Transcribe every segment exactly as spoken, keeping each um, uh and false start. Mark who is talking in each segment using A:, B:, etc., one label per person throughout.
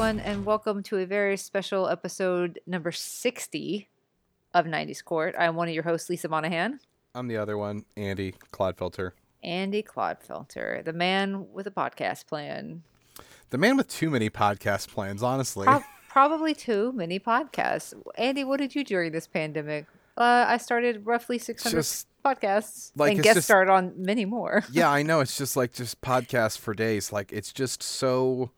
A: everyone, and welcome to a very special episode number sixty of nineties Court. I'm one of your hosts, Lisa Monahan.
B: I'm the other one, Andy Clodfelter.
A: Andy Clodfelter, the man with a podcast plan.
B: The man with too many podcast plans, honestly.
A: Pro- probably too many podcasts. Andy, what did you do during this pandemic? Uh, I started roughly six hundred
B: Just,
A: podcasts
B: like,
A: and
B: it's
A: guest
B: just-
A: starred on many more.
B: Yeah, I know. It's just like just podcasts for days. Like, it's just so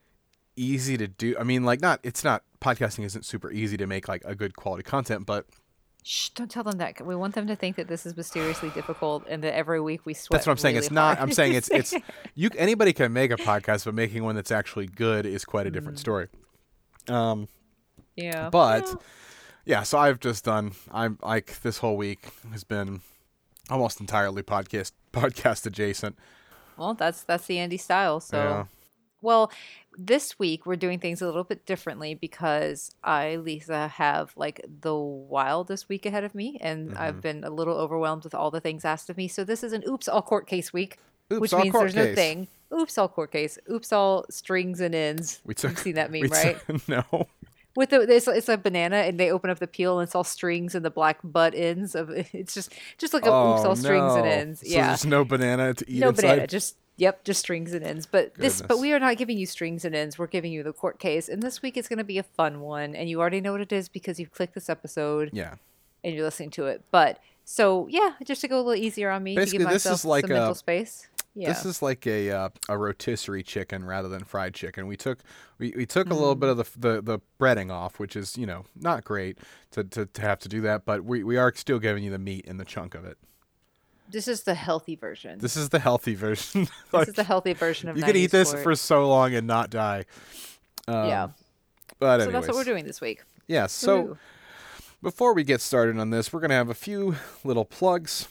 B: easy to do. I mean, like, not, it's not, podcasting isn't super easy to make, like, a good quality content, but
A: Shh, don't tell them that. We want them to think that this is mysteriously difficult and that every week we sweat.
B: that's what I'm saying.
A: really
B: It's not,
A: hard.
B: I'm saying it's, it's, you, anybody can make a podcast, but making one that's actually good is quite a different story. Um,
A: Yeah.
B: But
A: Well,
B: yeah, so I've just done. I'm like this whole week has been almost entirely podcast podcast adjacent.
A: well, that's that's the Andy style. So,
B: Yeah.
A: well, this week we're doing things a little bit differently because I, Lisa, have like the wildest week ahead of me, and
B: Mm-hmm.
A: I've been a little overwhelmed with all the things asked of me. So this is an oops all court case week,
B: Oops,
A: which
B: all
A: means
B: court
A: there's no
B: case.
A: thing. Oops all court case. Oops all strings and ends.
B: We took.
A: You've seen that meme,
B: we
A: right?
B: took- no.
A: With the it's, it's a banana and they open up the peel and it's all strings and the black butt ends of it's just just like a
B: Oh,
A: oops all strings and
B: no.
A: ends.
B: So
A: Yeah.
B: there's no banana to eat
A: No
B: inside.
A: banana, just yep, just strings and ends. But this, but
B: Goodness.
A: we are not giving you strings and ends. We're giving you the court case, and this week it's going to be a fun one. And you already know what it is because you've clicked this episode
B: Yeah.
A: and you're listening to it. But so yeah, just to go a little easier on me
B: Basically,
A: to give
B: this
A: myself
B: is like
A: some
B: a-
A: mental space. Yeah,
B: This is like a uh, a rotisserie chicken rather than fried chicken. We took we, we took a little bit of the, the the breading off, which is you know not great to, to, to have to do that, but we, we are still giving you the meat and the chunk of it.
A: this is the healthy version. This,
B: This is the healthy version. Like,
A: is the healthy version of
B: you can eat
A: nineties
B: this
A: court.
B: for so long and not die. Um,
A: yeah.
B: But
A: So
B: anyways,
A: that's what we're doing this week.
B: Yeah. So
A: Woo.
B: before we get started on this, we're gonna have a few little plugs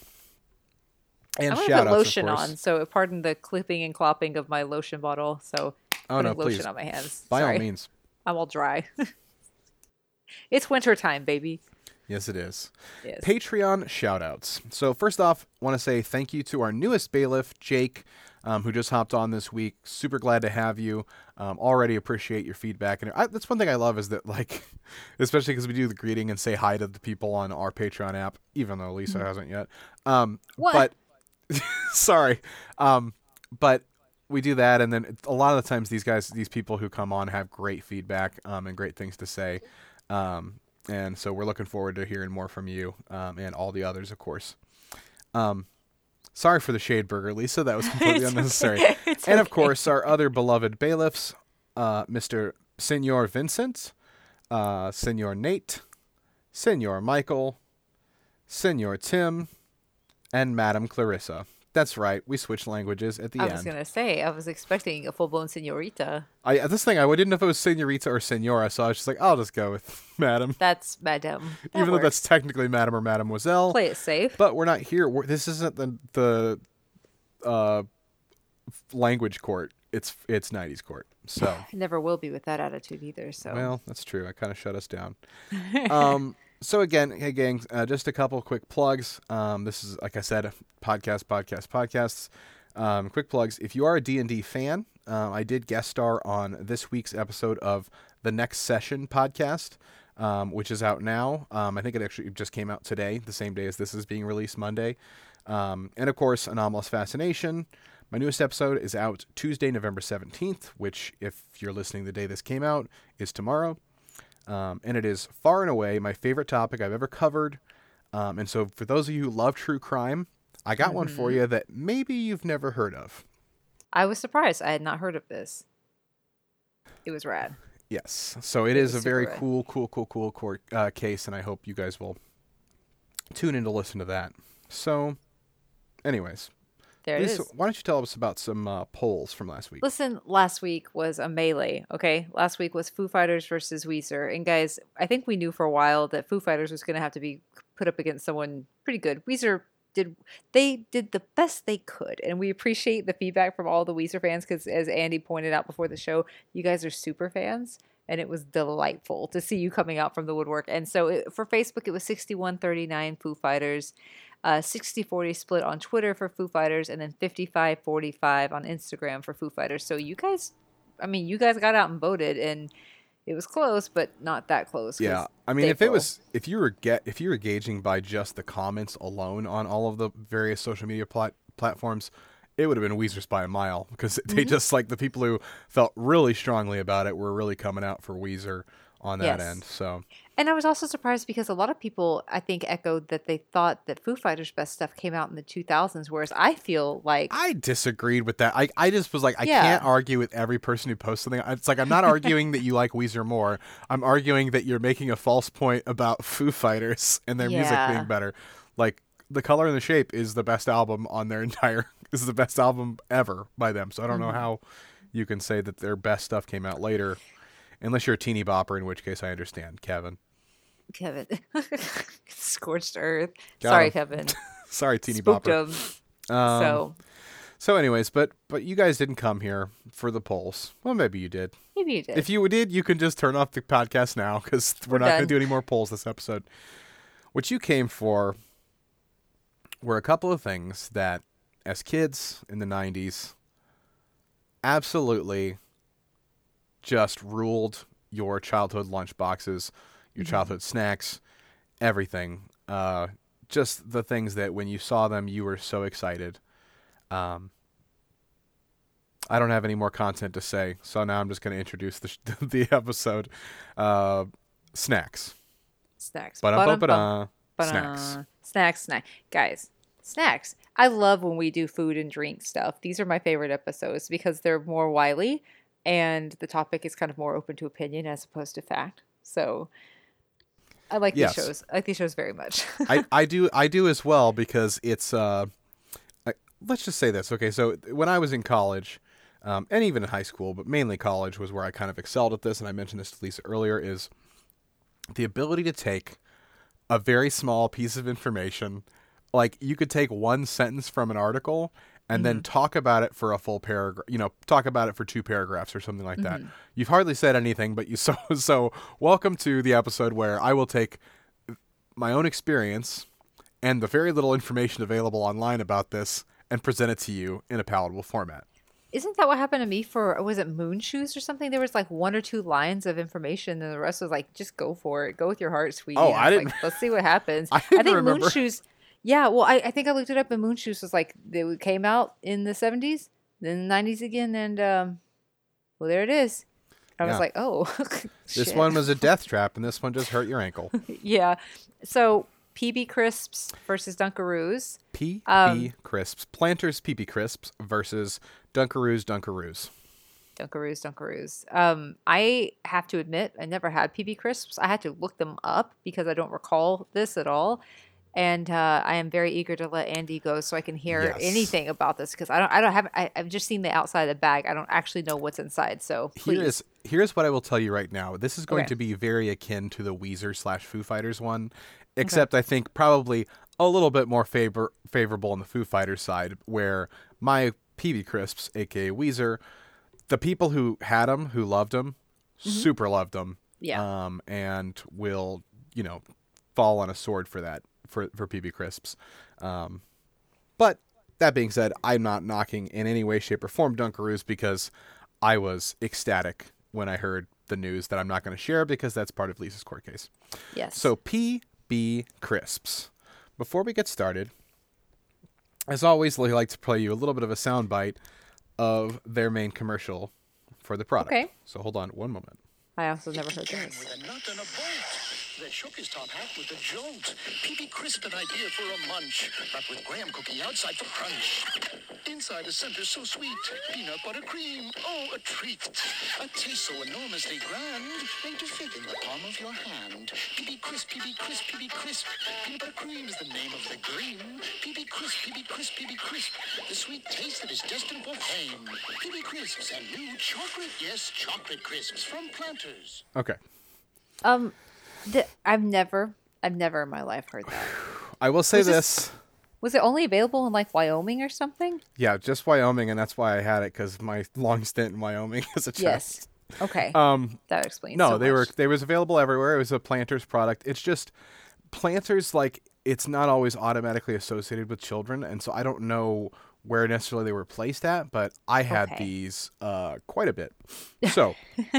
B: and
A: I'm gonna
B: shout
A: put
B: outs,
A: lotion
B: of course.
A: on, so pardon the clipping and clopping of my lotion bottle. So
B: Oh
A: putting
B: no,
A: lotion
B: please,
A: on my hands.
B: by
A: Sorry.
B: all means.
A: I'm all dry. It's winter time, baby.
B: Yes, it is.
A: Yes.
B: Patreon shoutouts. So first off, want to say thank you to our newest bailiff, Jake, um, who just hopped on this week. Super glad to have you. Um, already appreciate your feedback, and I, that's one thing I love is that like, especially because we do the greeting and say hi to the people on our Patreon app, even though Lisa hasn't yet. Um,
A: What?
B: But sorry, um, but we do that, and then a lot of the times these guys, these people who come on, have great feedback um, and great things to say. Um, and so we're looking forward to hearing more from you um, and all the others, of course. Um, sorry for the shade burger, Lisa. That was completely
A: It's
B: unnecessary.
A: okay. It's
B: And of
A: okay.
B: course, our other beloved bailiffs, uh, Mister Senor Vincent, uh, Senor Nate, Senor Michael, Senor Tim, and Madam Clarissa. That's right. We switched languages at the
A: I
B: end.
A: was gonna say I was expecting a full blown señorita.
B: I uh, this thing I didn't know if it was Senorita or Senora, so I was just like, I'll just go with Madam,
A: That's Madame. That
B: even though
A: works.
B: that's technically Madam or Mademoiselle.
A: Play it safe.
B: But we're not here. We're, this isn't the the uh, language court. It's it's nineties court. So
A: Never will be with that attitude either. So
B: well, that's true. I kind of shut us down. um. So again, hey gang, uh, just a couple quick plugs. Um, this is like I said, podcast, podcast, podcasts. Um, quick plugs. If you are a D and D fan, uh, I did guest star on this week's episode of the Next Session podcast, um, which is out now. Um, I think it actually just came out today, the same day as this is being released, Monday. Um, and of course, Anomalous Fascination. My newest episode is out Tuesday, November seventeenth, which, if you're listening the day this came out, is tomorrow. Um, and it is far and away my favorite topic I've ever covered. Um, and so for those of you who love true crime, I got one for you that maybe you've never heard of.
A: I was surprised. I had not heard of this. It was rad.
B: Yes. So it
A: It
B: is a
A: was
B: very
A: super rad.
B: cool, cool, cool, cool court, uh, case, and I hope you guys will tune in to listen to that. So, anyways,
A: There it
B: Lisa,
A: is.
B: why don't you tell us about some uh, polls from last week?
A: Listen, last week was a melee, okay? Last week was Foo Fighters versus Weezer. And guys, I think we knew for a while that Foo Fighters was going to have to be put up against someone pretty good. Weezer did they did the best they could, and we appreciate the feedback from all the Weezer fans because, as Andy pointed out before the show, you guys are super fans, and it was delightful to see you coming out from the woodwork. And so it, for Facebook, it was sixty-one thirty-nine Foo Fighters, uh, sixty forty split on Twitter for Foo Fighters, and then fifty-five forty-five on Instagram for Foo Fighters. So you guys I mean, you guys got out and voted, and it was close, but not that close. 'cause
B: Yeah, I mean,
A: they
B: if it
A: pull.
B: was, if you were get, if you were gauging by just the comments alone on all of the various social media plat- platforms, it would have been Weezer's by a mile because they
A: Mhm.
B: just like the people who felt really strongly about it were really coming out for Weezer on that
A: Yes.
B: end. So
A: And I was also surprised because a lot of people, I think, echoed that they thought that Foo Fighters' best stuff came out in the two thousands, whereas I feel like,
B: I disagreed with that. I I just was like, I
A: Yeah.
B: can't argue with every person who posts something. It's like I'm not arguing that you like Weezer more. I'm arguing that you're making a false point about Foo Fighters and their music
A: Yeah.
B: being better. Like The Color and the Shape is the best album on their entire. This is the best album ever by them. So I don't know
A: Mhm.
B: how you can say that their best stuff came out later, unless you're a teeny bopper, in which case I understand, Kevin.
A: Kevin, scorched earth.
B: Got
A: Sorry,
B: him.
A: Kevin.
B: Sorry, teeny
A: Spooked
B: bopper.
A: him.
B: Um,
A: so
B: So, anyways, but but you guys didn't come here for the polls. Well, maybe you did.
A: maybe you did.
B: If you did, you can just turn off the podcast now because we're,
A: We're
B: not going to
A: done.
B: do any more polls this episode. What you came for were a couple of things that, as kids in the nineties, absolutely just ruled your childhood lunch boxes, your
A: Mhm.
B: childhood snacks, everything. Uh, just the things that when you saw them, you were so excited. Um, I don't have any more content to say, so now I'm just going to introduce the sh- the episode. Uh, snacks.
A: snacks.
B: Ba-da-ba-ba-da.
A: Ba-dum-bum.
B: Snacks.
A: Ba-da. Snacks, snack. Guys, snacks. I love when we do food and drink stuff. These are my favorite episodes because they're more wily and the topic is kind of more open to opinion as opposed to fact. So I like
B: Yes.
A: these shows. I like these shows very much.
B: I, I do I do as well because it's uh, I, let's just say this. Okay, so when I was in college, um, and even in high school, but mainly college was where I kind of excelled at this, and I mentioned this to Lisa earlier, is the ability to take a very small piece of information, like you could take one sentence from an article and then talk about it for a full paragraph, you know, talk about it for two paragraphs or something like that. You've hardly said anything, but you so so welcome to the episode where I will take my own experience and the very little information available online about this and present it to you in a palatable format.
A: Isn't that what happened to me for, was it Moon Shoes or something? There was like one or two lines of information and the rest was like, just go for it. Go with your heart, sweetie.
B: Oh,
A: And
B: I
A: was
B: didn't-
A: Like, let's see what happens.
B: I didn't
A: think
B: remember.
A: Moon Shoes, yeah, well, I, I think I looked it up and Moon Shoes was like, it came out in the seventies, then the nineties again, and um, well, there it is. I was
B: Yeah.
A: like, oh,
B: This
A: shit.
B: one was a death trap, and this one just hurt your ankle.
A: Yeah. So P B Crisps versus Dunkaroos.
B: P B
A: Um,
B: Crisps. Planters P B Crisps versus Dunkaroos Dunkaroos.
A: Dunkaroos, Dunkaroos. Um, I have to admit, I never had P B Crisps. I had to look them up because I don't recall this at all. And uh, I am very eager to let Andy go so I can hear
B: Yes.
A: anything about this because I don't, I don't have, I, I've just seen the outside of the bag. I don't actually know what's inside. So please.
B: Here is here's what I will tell you right now. This is going
A: Okay.
B: to be very akin to the Weezer slash Foo Fighters one, except I think probably a little bit more favor favorable on the Foo Fighters side, where my P B Crisps, aka Weezer, the people who had them, who loved them, super loved them,
A: Yeah.
B: um, and will you know fall on a sword for that for for P B Crisps. Um, but that being said, I'm not knocking in any way, shape, or form Dunkaroos because I was ecstatic when I heard the news that I'm not going to share because that's part of Lisa's court case.
A: Yes.
B: So P B Crisps. Before we get started, as always, we like to play you a little bit of a soundbite of their main commercial for the product.
A: Okay.
B: So hold on one moment.
A: I also never heard
C: Jack
A: this.
C: with a nut and a bolt that shook his top hat with a jolt. P B Crisp, an idea for a munch, but with graham cookie outside for crunch. Inside the center so sweet, peanut butter cream, oh, a treat. A taste so enormously grand, made to fit in the palm of your hand. P B Crisp, P B Crisp, P B Crisp. Peanut butter cream is the name of the green. P B Crisp, P B Crisp, P B Crisp. The sweet taste that is destined for fame. P B Crisps and new chocolate, yes, chocolate crisps from Planters.
B: Okay.
A: Um, th- I've never, I've never in my life heard that.
B: I will say
A: Was
B: this.
A: this- Was it only available in like Wyoming or something?
B: Yeah, just Wyoming, and that's why I had it because my long stint in Wyoming as a child.
A: Yes. Okay.
B: Um,
A: that explains.
B: no,
A: so
B: they were
A: much.
B: they was available everywhere. It was a Planters product. It's just Planters, like it's not always automatically associated with children, and so I don't know where necessarily they were placed at, but I had
A: Okay.
B: these uh, quite a bit. So,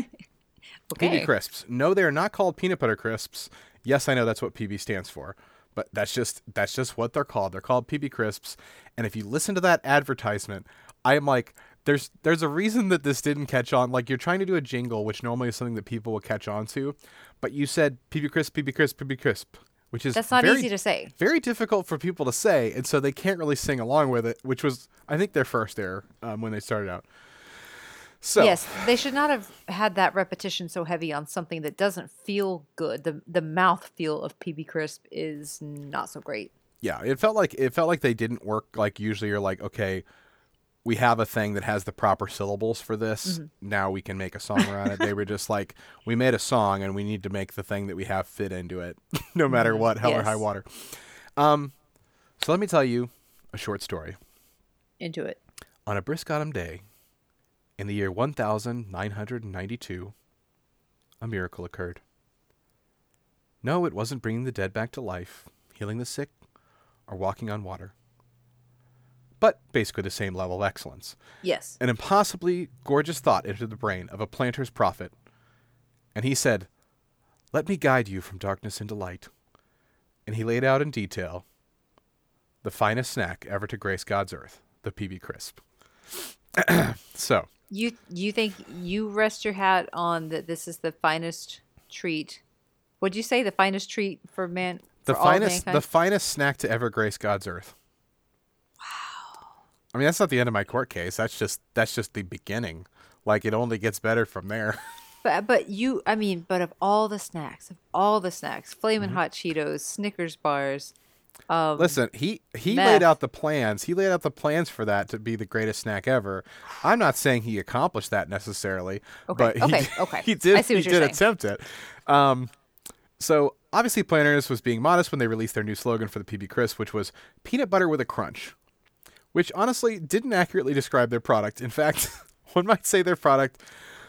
B: P B
A: Okay.
B: crisps. No, they are not called peanut butter crisps. Yes, I know that's what P B stands for, but that's just that's just what they're called. They're called P B crisps. And if you listen to that advertisement, I am like, there's there's a reason that this didn't catch on. Like, you're trying to do a jingle, which normally is something that people will catch on to, but you said P B crisp, P B crisp, P B crisp, which is
A: That's not
B: very,
A: easy to say.
B: very difficult for people to say, and so they can't really sing along with it, which was, I think, their first error um, when they started out. So,
A: Yes, they should not have had that repetition so heavy on something that doesn't feel good. The the mouth feel of P B Crisp is not so great.
B: yeah, it felt like it felt like they didn't work. Like, usually you're like, okay, we have a thing that has the proper syllables for this.
A: Mm-hmm.
B: Now we can make a song around it. They were just like, we made a song and we need to make the thing that we have fit into it, no matter what, hell or
A: Yes.
B: high water. Um, so let me tell you a short story.
A: Into it.
B: On a brisk autumn day, in the year one thousand nine hundred ninety-two, a miracle occurred. No, it wasn't bringing the dead back to life, healing the sick, or walking on water. But basically the same level of excellence.
A: Yes.
B: An impossibly gorgeous thought entered the brain of a planter's prophet, and he said, "Let me guide you from darkness into light." And he laid out in detail the finest snack ever to grace God's earth, the P B Crisp. So,
A: You you think you rest your hat on that this is the finest treat. Would you say the finest treat for man
B: the
A: for all of
B: finest,
A: mankind?
B: the finest snack to ever grace God's earth. Wow. I mean, that's not the end of my court case. That's just that's just the beginning. Like, it only gets better from there.
A: But but you I mean, but of all the snacks, of all the snacks, Flamin'
B: Mm-hmm.
A: Hot Cheetos, Snickers bars, um,
B: Listen, he he
A: meth.
B: laid out the plans. He laid out the plans for that to be the greatest snack ever. I'm not saying he accomplished that necessarily,
A: Okay,
B: but he,
A: okay,
B: did-
A: okay.
B: he did.
A: I see what
B: he
A: you're
B: did
A: saying.
B: attempt it. Um, so obviously, Planters was being modest when they released their new slogan for the P B Crisp, which was "Peanut Butter with a Crunch," which honestly didn't accurately describe their product. In fact, one might say their product.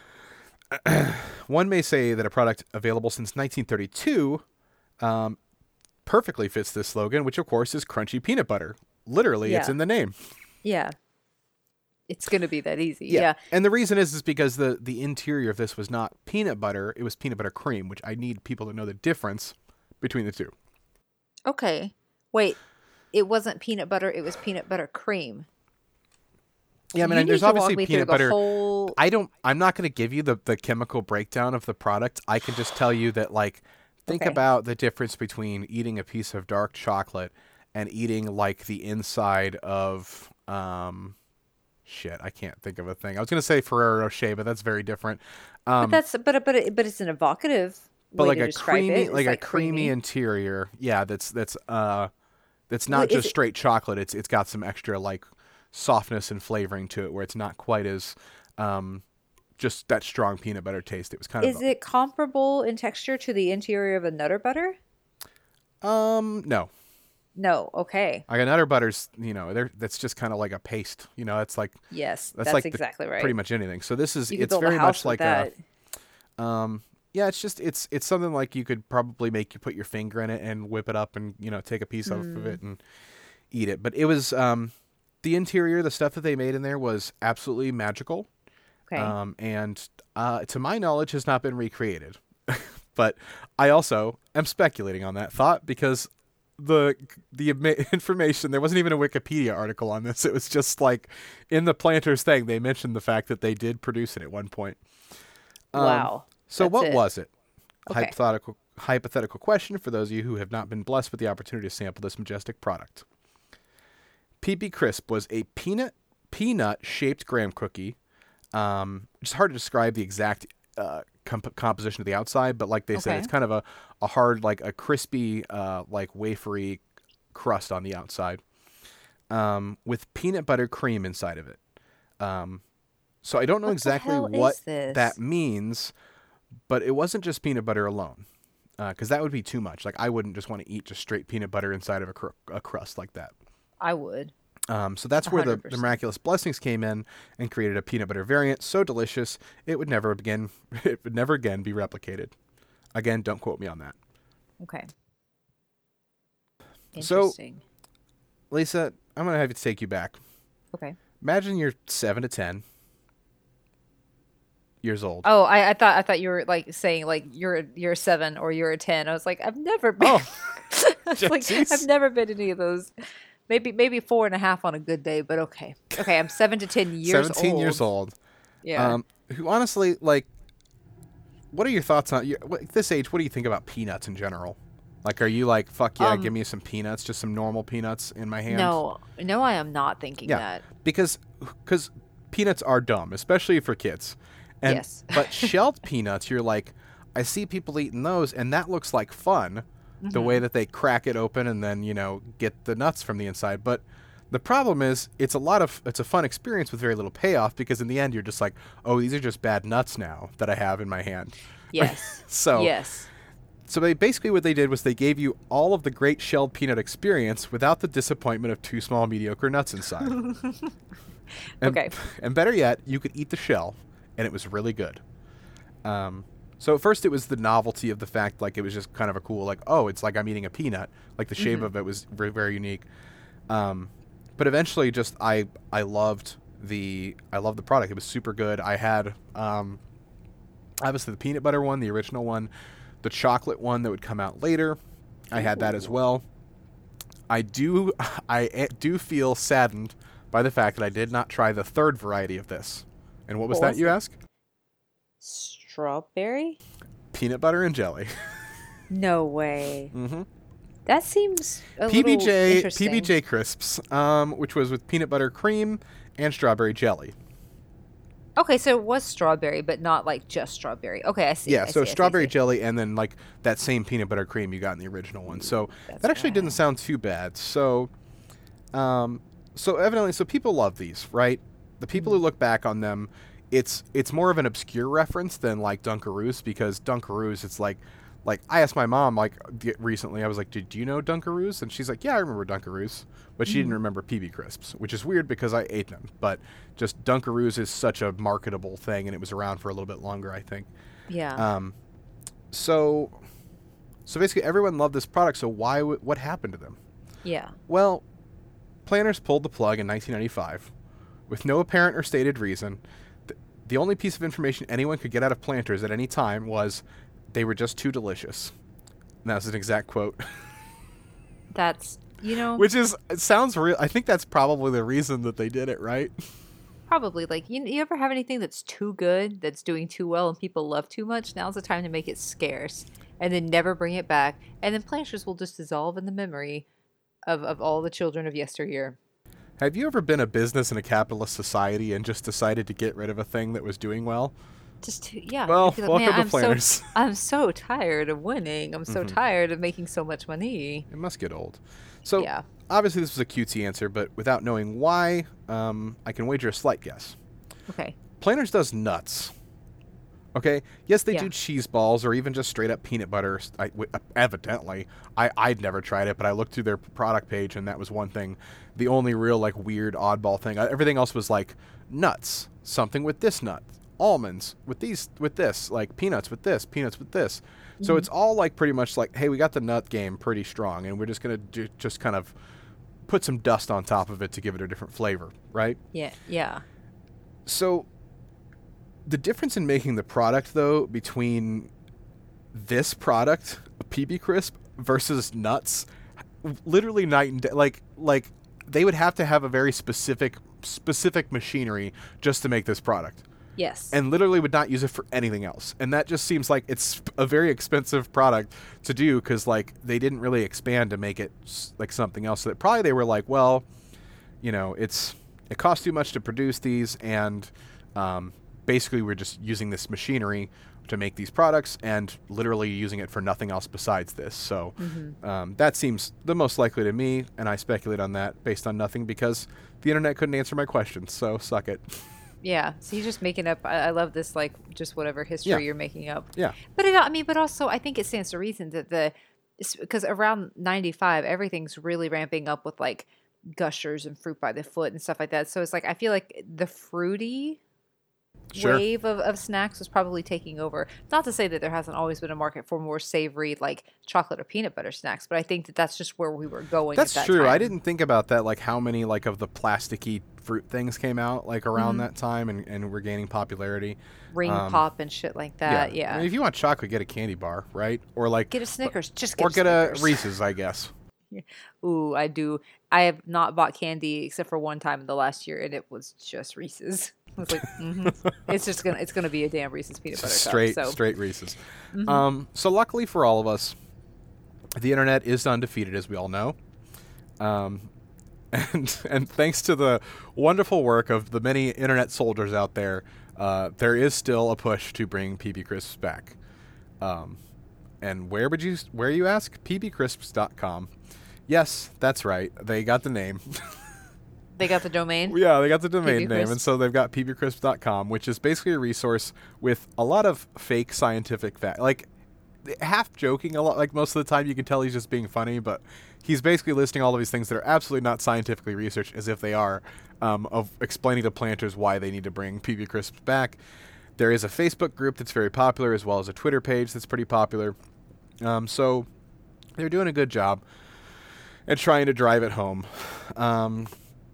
B: One may say that a product available since nineteen thirty-two um, perfectly fits this slogan, which of course is crunchy peanut butter. Literally, it's
A: Yeah.
B: in the name.
A: yeah. It's gonna be that easy. Yeah.
B: And the reason is is because the the interior of this was not peanut butter; it was peanut butter cream, which I need people to know the difference between the two.
A: Okay. Wait. It wasn't peanut butter, it was peanut butter cream.
B: Yeah, I mean,
A: You need
B: there's
A: to walk
B: obviously
A: me through
B: peanut
A: the
B: butter.
A: whole-
B: I don't. I'm not going to give you the the chemical breakdown of the product. I can just tell you that, like, think
A: Okay.
B: about the difference between eating a piece of dark chocolate and eating like the inside of um, shit. I can't think of a thing. I was going to say Ferrero Rocher, but that's very different. Um,
A: But that's but but it, but it's an evocative
B: but
A: way
B: like
A: to
B: a
A: describe
B: creamy,
A: it. It's
B: like, a
A: like
B: creamy,
A: creamy.
B: interior. Yeah, that's that's uh, that's not
A: Wait, is
B: just
A: it-
B: straight chocolate. It's it's got some extra like softness and flavoring to it, where it's not quite as um, just that strong peanut butter taste. It was kind
A: Is
B: of
A: it comparable in texture to the interior of a Nutter Butter?
B: um no.
A: No. Okay.
B: Like a Nutter Butter's, you know, they're that's just kind of like a paste. You know, it's like
A: Yes,
B: that's,
A: that's,
B: like the-
A: exactly right.
B: pretty much anything. So this is
A: You could
B: it's
A: build
B: very
A: a house
B: much like
A: with that.
B: a um yeah, it's just it's it's something like you could probably make you put your finger in it and whip it up and, you know, take a piece off
A: Mm.
B: of it and eat it. But it was um the interior, the stuff that they made in there was absolutely magical.
A: Okay.
B: Um and uh to my knowledge has not been recreated. But I also am speculating on that thought because the the ima- information, there wasn't even a Wikipedia article on this. It was just like in the Planters thing they mentioned the fact that they did produce it at one point. Um,
A: Wow.
B: So
A: That's
B: what
A: it.
B: was it?
A: Okay.
B: Hypothetical hypothetical question for those of you who have not been blessed with the opportunity to sample this majestic product. P B Crisp was a peanut peanut shaped graham cookie. Um, it's hard to describe the exact uh, comp- composition of the outside, but like they said,
A: Okay.
B: it's kind of a, a hard, like a crispy, uh, like wafery crust on the outside, um, with peanut butter cream inside of it. Um, so I don't know
A: What the
B: exactly
A: hell is
B: what
A: this?
B: that means, but it wasn't just peanut butter alone, because that would be too much. Like I wouldn't just want to eat just straight peanut butter inside of a, cr- a crust like that.
A: I would.
B: Um, so that's where the,
A: one hundred
B: the
A: percent.
B: miraculous blessings came in and created a peanut butter variant so delicious it would never again it would never again be replicated. Again, don't quote me on that.
A: Okay.
B: So-
A: Interesting.
B: Lisa, I'm gonna have to take you back
A: Okay.
B: Imagine you're seven to ten years old.
A: Oh, I, I thought I thought you were like saying like you're you're a seven or you're a ten. I was like, I've never been.
B: Oh,
A: I was like,
B: jeez.
A: I've never been any of those. Maybe maybe four and a half on a good day, but okay. Okay, I'm seven to ten years
B: seventeen
A: old.
B: years old.
A: Yeah.
B: Um, who honestly, like, what are your thoughts on you, at this age? What do you think about peanuts in general? Like, are you like, fuck yeah,
A: Um,
B: give me some peanuts, just some normal peanuts in my hand?
A: no, no, I am not thinking
B: Yeah,
A: that.
B: because because peanuts are dumb, especially for kids. And,
A: Yes.
B: but shelled peanuts, you're like, I see people eating those, and that looks like fun, the
A: Mm-hmm.
B: way that they crack it open and then, you know, get the nuts from the inside. But the problem is, it's a lot of, it's a fun experience with very little payoff, because in the end, you're just like, oh, these are just bad nuts now that I have in my hand.
A: Yes.
B: So,
A: yes.
B: so they basically what they did was they gave you all of the great shelled peanut experience without the disappointment of two small mediocre nuts inside. and,
A: Okay.
B: And better yet, you could eat the shell, and it was really good. Um, so at first it was the novelty of the fact, like, it was just kind of a cool, like, oh, it's like I'm eating a peanut. Like, the shape
A: Mhm.
B: of it was very, very unique. Um, but eventually, just I I loved the I loved the product. It was super good. I had um, obviously the peanut butter one, the original one, the chocolate one that would come out later. I had that as well. I do I eh, do feel saddened by the fact that I did not try the third variety of this. And what was
A: What
B: that,
A: was
B: you
A: it?
B: ask?
A: Strawberry?
B: Peanut butter and jelly.
A: No way.
B: mm-hmm.
A: That seems a
B: P B
A: little
B: J
A: interesting.
B: P B J crisps, um, which was with peanut butter cream and strawberry jelly.
A: Okay, so it was strawberry, but not like just strawberry. Okay, I see.
B: Yeah,
A: I
B: so
A: see, I see, I
B: strawberry
A: see.
B: jelly and then like that same peanut butter cream you got in the original one. So
A: That's
B: that actually didn't
A: rad.
B: sound too bad. So, um, so evidently, so people love these, right? The people
A: Mm-hmm.
B: who look back on them, it's it's more of an obscure reference than like Dunkaroos, because Dunkaroos, it's like, like I asked my mom like d- recently, I was like, "Did you know Dunkaroos?" And she's like, "Yeah, I remember Dunkaroos," but she didn't
A: Mhm.
B: remember P B crisps, which is weird because I ate them. But just Dunkaroos is such a marketable thing, and it was around for a little bit longer, I think.
A: Yeah.
B: Um, so, so basically, everyone loved this product. So why? W- what happened to them?
A: yeah.
B: Well, Planters pulled the plug in nineteen ninety-five, with no apparent or stated reason. Th- the only piece of information anyone could get out of Planters at any time was they were just too delicious. And that's an exact quote.
A: That's, you know,
B: Which is, it sounds real. I think that's probably the reason that they did it, right?
A: probably like you, you ever have anything that's too good, that's doing too well, and people love too much? Now's the time to make it scarce and then never bring it back. And then Planters will just dissolve in the memory of, of all the children of yesteryear.
B: Have you ever been a business in a capitalist society and just decided to get rid of a thing that was doing well?
A: Just to, yeah.
B: Well,
A: you'd be like,
B: welcome
A: "Man,
B: to
A: I'm so,
B: Planters."
A: I'm so tired of winning. I'm so
B: Mhm.
A: tired of making so much money.
B: It must get old. So,
A: Yeah.
B: obviously this was a cutesy answer, but without knowing why, um, I can wager a slight guess.
A: Okay.
B: Planters does nuts. Okay? Yes, they
A: Yeah.
B: do cheese balls or even just straight up peanut butter. I, w- evidently. I, I'd never tried it, but I looked through their product page and that was one thing. The only real, like, weird oddball thing. Uh, Everything else was, like, nuts. Something with this nut. Almonds with these, with this. Like, peanuts with this. Peanuts with this. So
A: Mhm.
B: it's all, like, pretty much like, hey, we got the nut game pretty strong, and we're just going to just kind of put some dust on top of it to give it a different flavor, right?
A: Yeah. Yeah.
B: So the difference in making the product, though, between this product, a P B crisp, versus nuts, literally night and day. Like, like they would have to have a very specific, specific machinery just to make this product,
A: Yes.
B: and literally would not use it for anything else. And that just seems like it's a very expensive product to do, because like they didn't really expand to make it s- like something else. So that probably they were like, well, you know, it's it costs too much to produce these, and um, basically we're just using this machinery to make these products and literally using it for nothing else besides this. So
A: Mhm.
B: um, that seems the most likely to me, and I speculate on that based on nothing because the internet couldn't answer my questions. So suck it.
A: Yeah, so you're just making up. I, I love this, like just whatever history
B: Yeah.
A: you're making up.
B: Yeah.
A: But it, I mean, but also I think it stands to reason that the because around ninety-five everything's really ramping up with like gushers and fruit by the foot and stuff like that. So it's like I feel like the fruity
B: Sure.
A: wave of, of snacks was probably taking over. Not to say that there hasn't always been a market for more savory, like chocolate or peanut butter snacks, but I think that that's just where we were going.
B: That's
A: at that
B: true.
A: time.
B: I didn't think about that, like how many like of the plasticky fruit things came out like around
A: Mm-hmm.
B: that time and, and were gaining popularity.
A: Ring
B: Um,
A: pop and shit like that. Yeah.
B: I mean, if you want chocolate, get a candy bar, right? Or like
A: Get a Snickers. Just get
B: or
A: a
B: get a
A: Snickers.
B: Reese's, I guess.
A: Ooh, I do. I have not bought candy except for one time in the last year, and it was just Reese's. I was like, mm-hmm. it's just gonna, it's gonna be a damn Reese's peanut butter
B: straight
A: cup. So.
B: straight Reese's. Um, so luckily for all of us, the internet is undefeated, as we all know. Um, and and thanks to the wonderful work of the many internet soldiers out there, uh, there is still a push to bring P B Crisps back. Um, and where would you where you ask? P B crisps dot com. Yes, that's right. They got the name.
A: They got the domain.
B: Yeah, they got the domain
A: P B
B: name,
A: Crisp.
B: and so they've got P B crisp dot com, which is basically a resource with a lot of fake scientific fact, like half joking a lot. Like most of the time, you can tell he's just being funny, but he's basically listing all of these things that are absolutely not scientifically researched, as if they are, um, of explaining to planters why they need to bring P B Crisps back. There is a Facebook group that's very popular, as well as a Twitter page that's pretty popular. Um, so they're doing a good job at trying to drive it home. Um,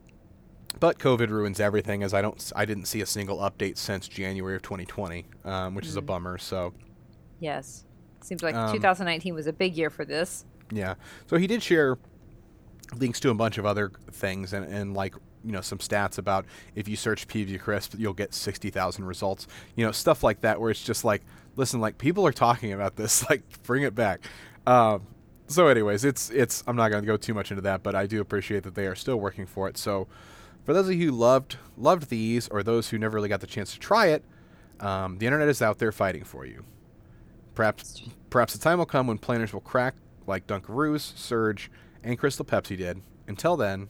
B: But COVID ruins everything, as I don't, I didn't see a single update since January of twenty twenty, um, which is a bummer. So,
A: Yes. Seems like
B: Um,
A: two thousand nineteen was a big year for this.
B: yeah. So he did share links to a bunch of other things and, and like, you know, some stats about if you search P B Crisp, you'll get sixty thousand results. You know, stuff like that, where it's just like, listen, like people are talking about this, like bring it back. Um, so, anyways, it's it's. I'm not going to go too much into that, but I do appreciate that they are still working for it. So. For those of you who loved loved these, or those who never really got the chance to try it, um, the internet is out there fighting for you. Perhaps perhaps the time will come when planners will crack like Dunkaroos, Surge, and Crystal Pepsi did. Until then,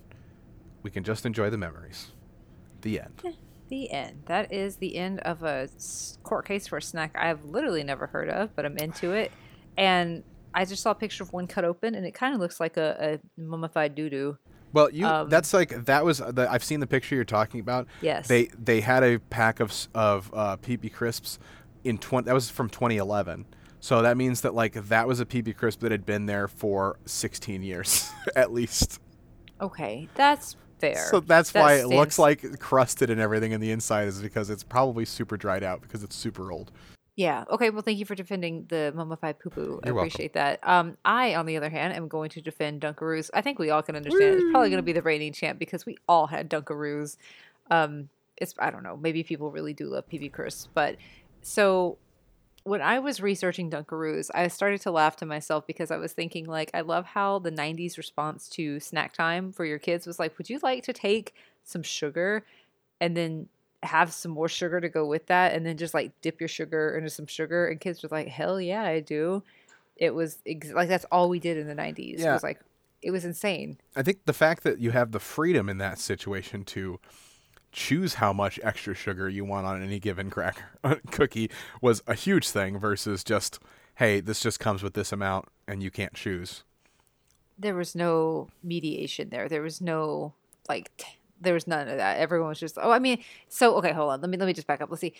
B: we can just enjoy the memories. The end.
A: The end. That is the end of a s- court case for a snack I've literally never heard of, but I'm into it. And I just saw a picture of one cut open, and it kind of looks like a, a mummified doo-doo.
B: Well, you
A: Um,
B: that's like that was the, I've seen the picture you're talking about.
A: Yes.
B: They they had a pack of s- of uh, P B Crisps in twenty that was from twenty eleven. So that means that like that was a P B Crisp that had been there for sixteen years at least.
A: Okay, that's fair.
B: So that's
A: That
B: why it looks
A: stands-
B: like crusted and everything in the inside, is because it's probably super dried out because it's super old.
A: Yeah. Okay. Well, thank you for defending the mummified poo poo. I
B: You're welcome.
A: appreciate that. Um, I, on the other hand, am going to defend Dunkaroos. I think we all can understand. It's probably going to be the reigning champ because we all had Dunkaroos. Um, it's I don't know. Maybe people really do love P B Crisps, but so when I was researching Dunkaroos, I started to laugh to myself because I was thinking like, I love how the nineties response to snack time for your kids was like, would you like to take some sugar and then have some more sugar to go with that, and then just like dip your sugar into some sugar? And kids were like, hell yeah, I do. It was ex- like that's all we did in the nineties. It
B: Yeah.
A: was like, it was insane.
B: I think the fact that you have the freedom in that situation to choose how much extra sugar you want on any given cracker cookie was a huge thing versus just, hey, this just comes with this amount and you can't choose.
A: There was no mediation there. There was no like t- there was none of that. Everyone was just, oh, I mean, so okay, hold on. Let me let me just back up. Let's see.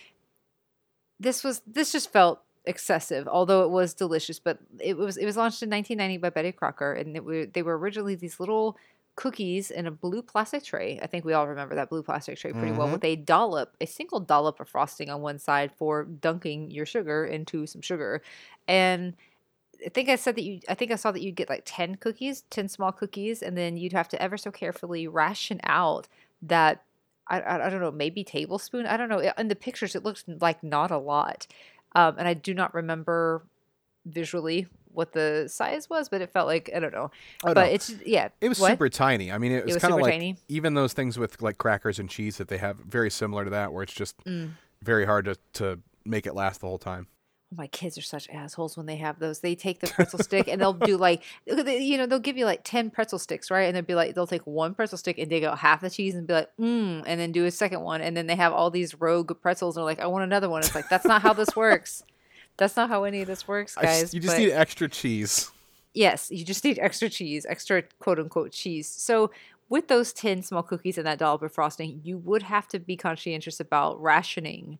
A: This was this just felt excessive, although it was delicious. But it was it was launched in nineteen ninety by Betty Crocker, and it were, they were originally these little cookies in a blue plastic tray. I think we all remember that blue plastic tray pretty well,
B: Mhm.
A: with a dollop, a single dollop of frosting on one side for dunking your sugar into some sugar. And I think I said that you, I think I saw that you'd get like ten cookies, ten small cookies, and then you'd have to ever so carefully ration out that, I, I, I don't know, maybe tablespoon. I don't know. In the pictures, it looks like not a lot. Um, and I do not remember visually what the size was, but it felt like, I don't know.
B: Oh,
A: but
B: no.
A: it's, yeah.
B: It was
A: What?
B: super tiny. I mean, it was,
A: was
B: kind of
A: super
B: like
A: tiny?
B: even those things with like crackers and cheese that they have, very similar to that, where it's just
A: Mm.
B: very hard to, to make it last the whole time.
A: Oh, my kids are such assholes when they have those. They take the pretzel stick and they'll do like, they- you know, they'll give you like ten pretzel sticks, right? And they'll be like, they'll take one pretzel stick and dig out half the cheese and be like, mmm, and then do a second one. And then they have all these rogue pretzels and they're like, I want another one. It's like, that's not how this works. That's not how any of this works,
B: I just-
A: guys.
B: you just
A: but-
B: need extra cheese.
A: Yes, you just need extra cheese, extra quote unquote cheese. So with those ten small cookies and that dollop of frosting, you would have to be conscientious about rationing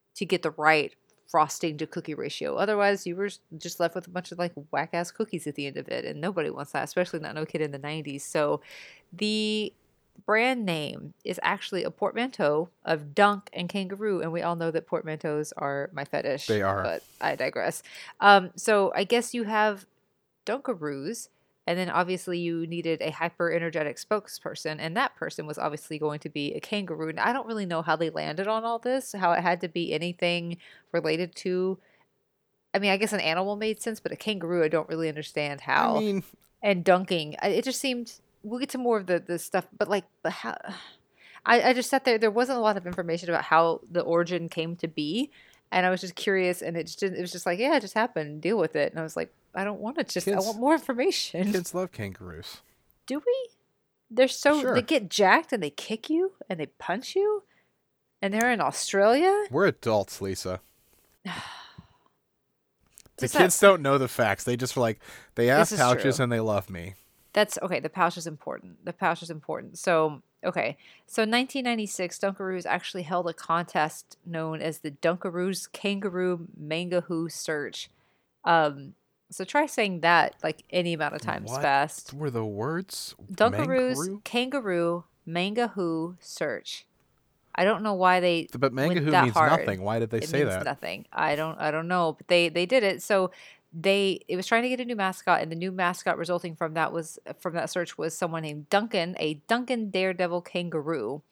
A: to get the right frosting to cookie ratio. Otherwise, you were just left with a bunch of like whack ass cookies at the end of it, and nobody wants that, especially not no kid in the nineties. So the brand name is actually a portmanteau of Dunk and Kangaroo, and we all know that portmanteaus are my fetish.
B: They are.
A: But I digress. Um, so I guess you have Dunkaroos, and then obviously you needed a hyper energetic spokesperson, and that person was obviously going to be a kangaroo. And I don't really know how they landed on all this, how it had to be anything related to, I mean, I guess an animal made sense, but a kangaroo, I don't really understand how.
B: I mean,
A: And dunking, I- it just seemed, we'll get to more of the, the stuff, but like, but how, I, I just sat there, there wasn't a lot of information about how the origin came to be. And I was just curious, and it just didn't, it was just like, yeah, it just happened, deal with it. And I was like, I don't want to just, I
B: Kids-
A: want more information.
B: kids love kangaroos.
A: Do we? They're so,
B: Sure.
A: they get jacked and they kick you and they punch you. And they're in Australia.
B: We're adults, Lisa. The
A: Does
B: kids
A: that-
B: don't know the facts. They just like they have
A: This is
B: pouches
A: true.
B: and they love me.
A: That's okay. The pouch is important. The pouch is important. So, okay. So, nineteen ninety-six, Dunkaroos actually held a contest known as the Dunkaroos Kangaroo Mangahoo Search. Um, so try saying that like any amount of times
B: What
A: fast.
B: were the words?
A: Dunkaroos
B: Mangaroo?
A: Kangaroo Mangahoo Search. I don't know why they
B: But
A: went
B: Mangahoo
A: that
B: means
A: hard.
B: nothing. Why did they
A: It
B: say
A: means
B: that?
A: nothing. I don't I don't know, but they they did it. So they it was trying to get a new mascot, and the new mascot resulting from that was from that search was someone named Duncan, a Duncan Daredevil kangaroo.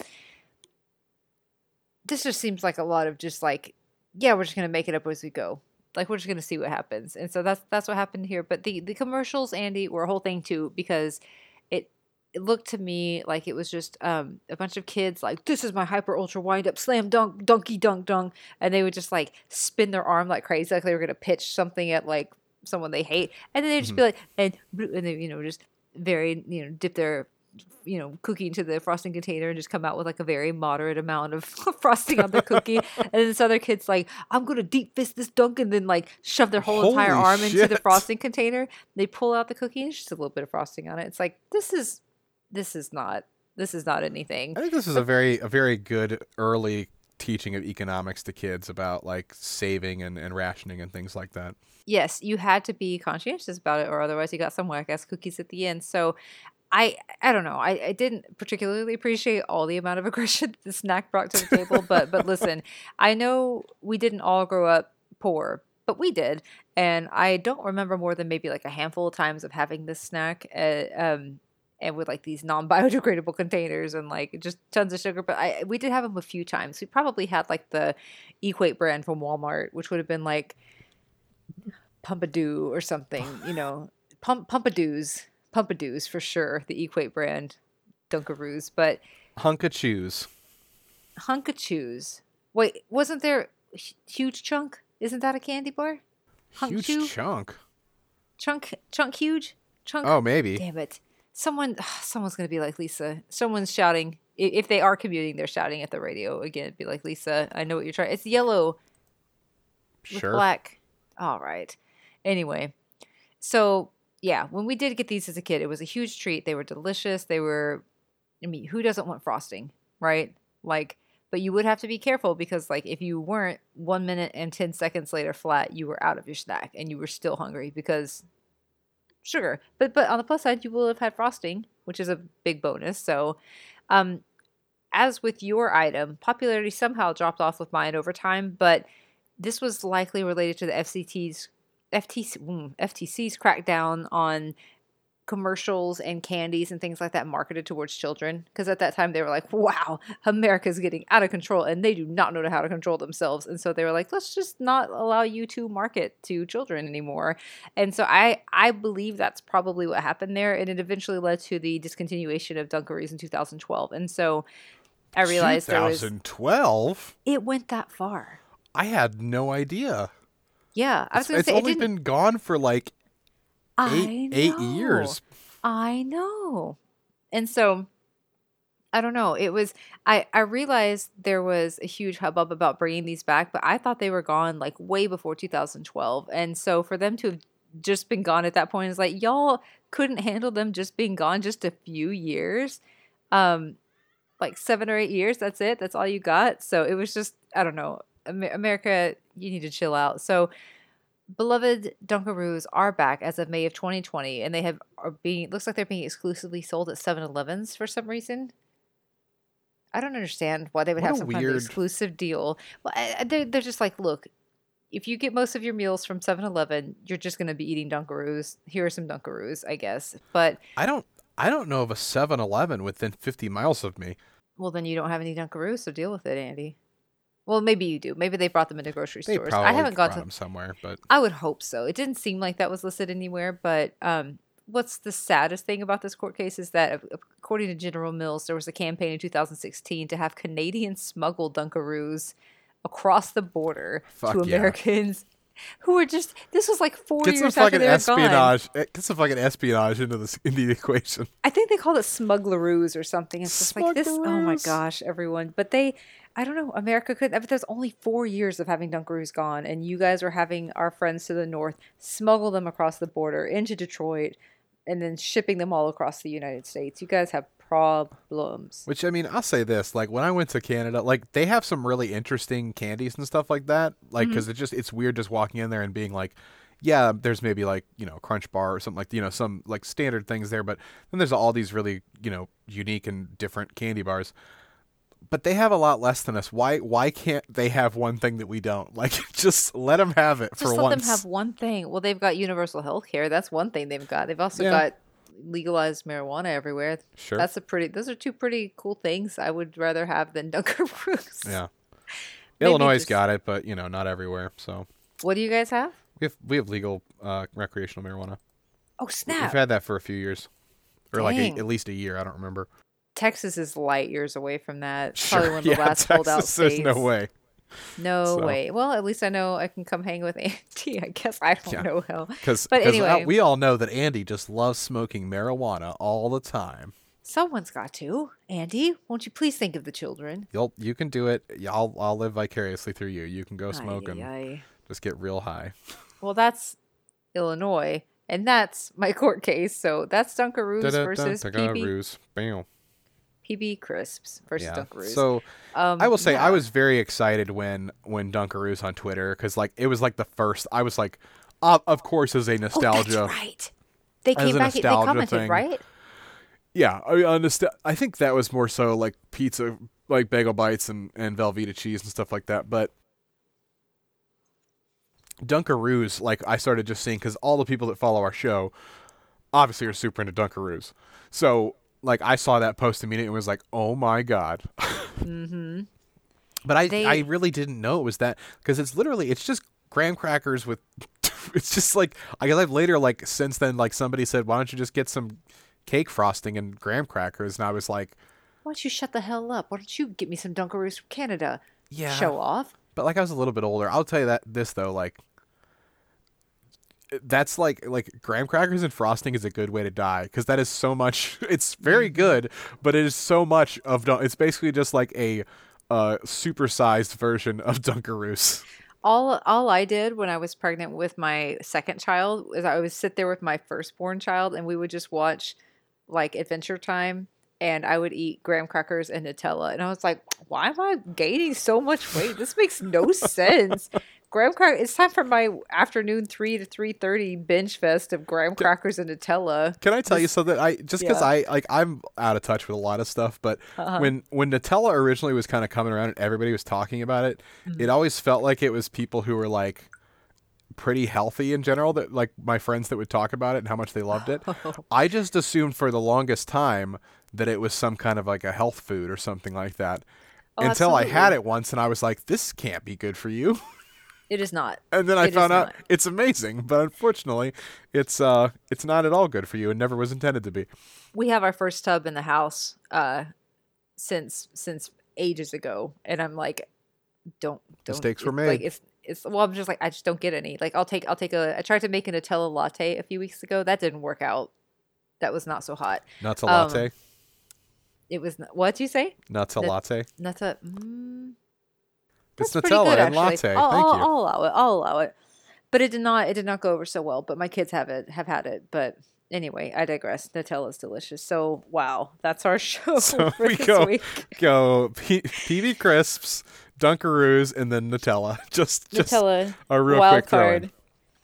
A: This just seems like a lot of just like, yeah, we're just gonna make it up as we go. Like we're just gonna see what happens. And so that's that's what happened here. But the the commercials, Andy, were a whole thing too, because it it looked to me like it was just um, a bunch of kids like, this is my hyper ultra wind up slam dunk dunky dunk dunk, and they would just like spin their arm like crazy, like they were gonna pitch something at like someone they hate, and then they'd just be like, and and they you know just very you know dip their you know cookie into the frosting container and just come out with like a very moderate amount of frosting on the cookie, and then this other kid's like, I'm gonna deep fist this dunk, and then like shove their whole entire
B: Holy
A: arm into the
B: shit.
A: frosting container. They pull out the cookie and it's just a little bit of frosting on it. It's like, this is this is not this is not anything.
B: I think this is a very a very good early teaching of economics to kids about like saving and, and rationing and things like that.
A: Yes, you had to be conscientious about it, or otherwise you got some whack ass cookies at the end. So I I don't know. I, I didn't particularly appreciate all the amount of aggression the snack brought to the table, but but listen, I know we didn't all grow up poor, but we did, and I don't remember more than maybe like a handful of times of having this snack, uh, um, and with like these non-biodegradable containers and like just tons of sugar. But I we did have them a few times. We probably had like the Equate brand from Walmart, which would have been like Pumpadoo or something, you know, Pump Pumpadoos, Pumpadoos for sure. The Equate brand Dunkaroos, but
B: Hunka chews.
A: Hunkachoos. Wait, wasn't there H- Huge Chunk? Isn't that a candy bar? Hunk
B: Huge
A: chew?
B: chunk.
A: Chunk Chunk Huge? Chunk
B: Oh, maybe.
A: Damn it. Someone someone's going to be like, Lisa. Someone's shouting. I- If they are commuting, they're shouting at the radio again. Be like, Lisa, I know what you're trying. It's yellow with
B: Sure.
A: black. All right. Anyway, so yeah, when we did get these as a kid, it was a huge treat. They were delicious. They were, I mean, who doesn't want frosting, right? Like, but you would have to be careful because, like, if you weren't one minute and ten seconds later flat, you were out of your snack and you were still hungry because sugar. But but on the plus side, you will have had frosting, which is a big bonus. So, um, as with your item, popularity somehow dropped off with mine over time, but this was likely related to the F C T's F T C, mm, F T C's crackdown on commercials and candies and things like that marketed towards children. Because at that time they were like, wow, America's getting out of control and they do not know how to control themselves. And so they were like, let's just not allow you to market to children anymore. And so I, I believe that's probably what happened there. And it eventually led to the discontinuation of Dunkaroos in two thousand twelve. And so I realized there was,
B: twenty twelve?
A: it went that far.
B: I had no idea.
A: Yeah. I was
B: It's,
A: going to
B: it's
A: say, it
B: only
A: didn't,
B: been gone for like
A: I
B: eight eight
A: know.
B: years.
A: I know. And so I don't know. It was I I realized there was a huge hubbub about bringing these back, but I thought they were gone like way before two thousand twelve. And so for them to have just been gone at that point is like, y'all couldn't handle them just being gone just a few years. Um like seven or eight years, that's it. That's all you got. So it was just, I don't know. Amer- America, you need to chill out. So, beloved Dunkaroos are back as of May of twenty twenty, and they have are being looks like they're being exclusively sold at seven elevens for some reason. I don't understand why they would
B: What
A: have
B: a
A: some kind of
B: weird-
A: exclusive deal. Well, I- I- they're, they're just like, look, if you get most of your meals from seven eleven, you're just going to be eating Dunkaroos. Here are some Dunkaroos, I guess. But,
B: I don't I don't know of a seven eleven within fifty miles of me.
A: well, then you don't have any Dunkaroos, so deal with it, Andy. Well, maybe you do. Maybe they brought them into grocery
B: They
A: stores.
B: probably
A: I haven't got
B: brought
A: to.
B: them somewhere, but
A: I would hope so. It didn't seem like that was listed anywhere, but um, what's the saddest thing about this court case is that, uh, according to General Mills, there was a campaign in two thousand sixteen to have Canadians smuggle Dunkaroos across the border
B: Fuck
A: to
B: yeah.
A: Americans who were just. This was like four
B: get some
A: years after
B: fucking
A: they were gone.
B: espionage. eh, Get some fucking espionage into this into the equation.
A: I think they called it smuggleroos or something. It's just like this. Oh my
B: Smuggleroos.
A: gosh, everyone! But they, I don't know. America could. But there's only four years of having Dunkaroos gone, and you guys are having our friends to the north smuggle them across the border into Detroit, and then shipping them all across the United States. You guys have problems.
B: Which, I mean, I'll say this: like when I went to Canada, like they have some really interesting candies and stuff like that. Like, because it's just it's weird just walking in there and being like, yeah, there's maybe like you know Crunch Bar or something like you know some like standard things there, but then there's all these really you know unique and different candy bars. But they have a lot less than us. Why? Why can't they have one thing that we don't? Like, just let them have it
A: Just
B: for
A: let
B: once.
A: them have one thing. Well, they've got universal health care. That's one thing they've got. They've also
B: Yeah.
A: got legalized marijuana everywhere.
B: Sure.
A: That's a pretty. Those are two pretty cool things. I would rather have than Dunkaroos.
B: Yeah.
A: Maybe
B: Illinois
A: just-
B: got it, but you know, not everywhere. So
A: What do you guys have?
B: we have we have legal uh, recreational marijuana.
A: Oh
B: We've
A: snap!
B: had that for a few years, or like a,
A: Dang.
B: at least a year. I don't remember.
A: Texas is light years away from that. It's
B: Sure.
A: Probably one of the
B: yeah,
A: last holdout
B: Texas,
A: states.
B: there's no way.
A: No
B: So-
A: way. Well, at least I know I can come hang with Andy. I guess I don't
B: Yeah.
A: know how.
B: Because
A: But anyway.
B: we all know that Andy just loves smoking marijuana all the time.
A: Someone's got to. Andy, won't you please think of the children?
B: You'll you can do it. Yeah, I'll I'll live vicariously through you. You can go smoke
A: Ay,
B: and
A: ay, ay.
B: just get real high.
A: Well, that's Illinois, and that's my court case. So that's Dunkaroos
B: Da-da-da,
A: versus P B,
B: Dunkaroos. Bam.
A: P B Crisps versus
B: Yeah.
A: Dunkaroos.
B: So
A: um,
B: I will say I
A: yeah.
B: was very excited when when Dunkaroos on Twitter because like it was like the first. I was like, uh, of course, as a
A: Oh,
B: nostalgia.
A: that's right. They
B: As
A: came
B: a
A: back. They
B: nostalgia
A: commented,
B: thing.
A: right?
B: Yeah, I understand. I think that was more so like pizza, like bagel bites and, and Velveeta cheese and stuff like that. But Dunkaroos, like I started just seeing because all the people that follow our show obviously are super into Dunkaroos. So like I saw that post immediately and was like, oh my god.
A: Mm-hmm.
B: But I
A: They-
B: I really didn't know it was that because it's literally it's just graham crackers with. It's just like I guess I've later like since then like somebody said why don't you just get some cake frosting and graham crackers and I was like.
A: Why don't you shut the hell up? Why don't you get me some Dunkaroos from Canada?
B: Yeah.
A: Show off.
B: But like I was a little bit older. I'll tell you that this though, like that's like like graham crackers and frosting is a good way to die because that is so much. It's very good, but it is so much of. Dun- It's basically just like a uh, supersized version of Dunkaroos.
A: All all I did when I was pregnant with my second child is I would sit there with my firstborn child and we would just watch like Adventure Time and I would eat graham crackers and Nutella and I was like, why am I gaining so much weight? This makes no sense. Graham cracker. It's time for my afternoon three to three thirty binge fest of graham crackers and Nutella.
B: Can I tell you something? I just because
A: Yeah.
B: I like I'm out of touch with a lot of stuff, but
A: Uh-huh.
B: when when Nutella originally was kind of coming around and everybody was talking about it,
A: Mm-hmm.
B: it always felt like it was people who were like pretty healthy in general that like my friends that would talk about it and how much they loved it. I just assumed for the longest time that it was some kind of like a health food or something like that.
A: Oh,
B: Until I had
A: absolutely.
B: it once and I was like, this can't be good for you.
A: It is not.
B: And then I
A: It is
B: found out
A: not.
B: it's amazing, but unfortunately, it's uh it's not at all good for you and never was intended to be.
A: We have our first tub in the house uh since since ages ago and I'm like don't don't
B: Mistakes were
A: it-
B: made.
A: like it's it's well I'm just like I just don't get any. Like I'll take I'll take a I tried to make a Nutella latte a few weeks ago. That didn't work out. That was not so hot.
B: Nuts a
A: Um,
B: latte.
A: It was not, what'd you say?
B: Nuts a
A: Nut-
B: latte.
A: Nutta mm,
B: It's
A: that's pretty
B: Nutella
A: good,
B: and
A: actually.
B: latte.
A: I'll,
B: Thank
A: I'll,
B: you.
A: I'll allow it. I'll allow it. But it did not it did not go over so well. But my kids have it have had it. But anyway, I digress. Nutella's delicious. So wow, that's our show
B: So
A: for
B: we
A: this
B: go
A: week.
B: go P- PB Crisps, Dunkaroos and then Nutella. Just, just
A: Nutella,
B: a real
A: wild
B: quick throw in.
A: card.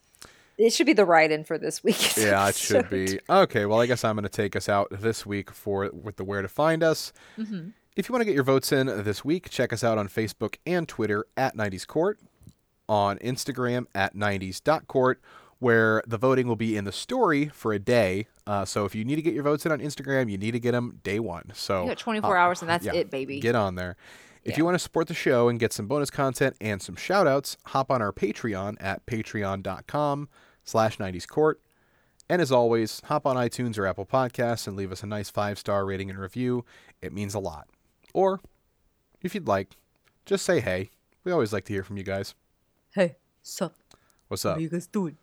A: It should be the write-in for this week.
B: Yeah, it should be. Okay, well, I guess I'm going to take us out this week for with the where to find us.
A: Mm-hmm.
B: If you want to get your votes in this week, check us out on Facebook and Twitter at nineties court, on Instagram at nineties dot court, where the voting will be in the story for a day. Uh, so if you need to get your votes in on Instagram, you need to get them day one. So
A: You got twenty-four
B: uh,
A: hours and that's
B: yeah,
A: it, baby.
B: Get on there. If
A: Yeah.
B: you want to support the show and get some bonus content and some shout-outs, hop on our Patreon at patreon.com slash 90s court. And as always, hop on iTunes or Apple Podcasts and leave us a nice five-star rating and review. It means a lot. Or, if you'd like, just say hey. We always like to hear from you guys.
A: Hey, sup?
B: What's up?
A: How you guys doing?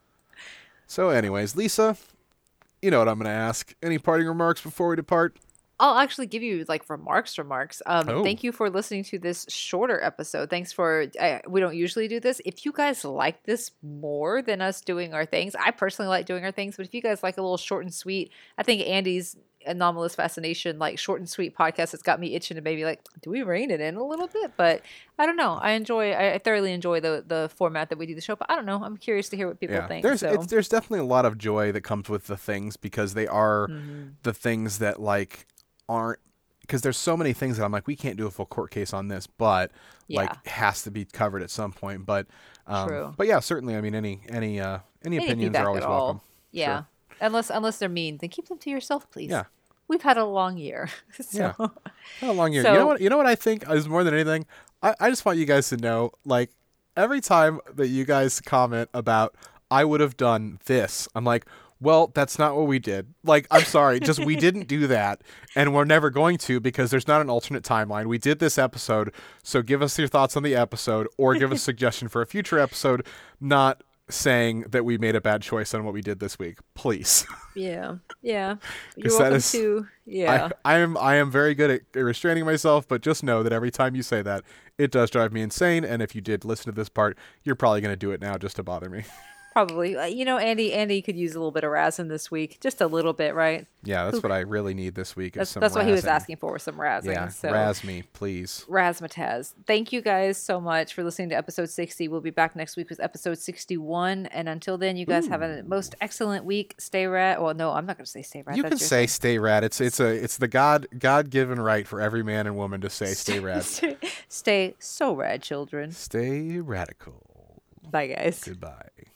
B: So anyways, Lisa, you know what I'm going to ask. Any parting remarks before we depart?
A: I'll actually give you like remarks, remarks. Um,
B: Oh.
A: Thank you for listening to this shorter episode. Thanks for, uh, we don't usually do this. If you guys like this more than us doing our things, I personally like doing our things, but if you guys like a little short and sweet, I think Andy's Anomalous Fascination, like short and sweet podcast, has got me itching to maybe like, do we rein it in a little bit? But I don't know. I enjoy, I I thoroughly enjoy the the format that we do the show, but I don't know. I'm curious to hear what people
B: Yeah,
A: think.
B: there's
A: so.
B: it's, there's definitely a lot of joy that comes with the things because they are
A: Mm-hmm.
B: the things that like aren't because there's so many things that I'm like we can't do a full court case on this, but like
A: Yeah.
B: has to be covered at some point. But um,
A: True.
B: but yeah, certainly. I mean, any any uh, any,
A: Any
B: opinions
A: feedback
B: are always
A: at all.
B: welcome.
A: Yeah. Unless unless they're mean, then keep them to yourself, please.
B: Yeah.
A: We've had a long year. so
B: Yeah. How long year?
A: So-
B: you know what? You know what I think is more than anything. I, I just want you guys to know, like every time that you guys comment about, I would have done this. I'm like, well, that's not what we did. Like, I'm sorry, just we didn't do that, and we're never going to because there's not an alternate timeline. We did this episode, so give us your thoughts on the episode, or give us a suggestion for a future episode. Not saying that we made a bad choice on what we did this week, please.
A: yeah. Yeah. You're
B: 'Cause that
A: welcome
B: is-
A: to yeah.
B: I, I am I am very good at restraining myself, but just know that every time you say that, it does drive me insane. And if you did listen to this part, you're probably going to do it now just to bother me.
A: Probably. Uh, You know, Andy Andy could use a little bit of razzing this week. Just a little bit, right?
B: Yeah, that's what I really need this week. Is
A: That's
B: some
A: that's what he was
B: razzing.
A: asking for, some razzing.
B: Yeah,
A: so
B: razz me, please.
A: Razzmatazz. Thank you guys so much for listening to episode sixty. We'll be back next week with episode sixty-one. And until then, you guys have a most excellent week. Stay rat. Well, no, I'm not going to say stay rat.
B: You
A: That's
B: can
A: your
B: say
A: thing.
B: stay rad. It's it's a it's the God God given right for every man and woman to say stay rad.
A: stay, stay so rad, children.
B: Stay radical.
A: Bye, guys.
B: Goodbye.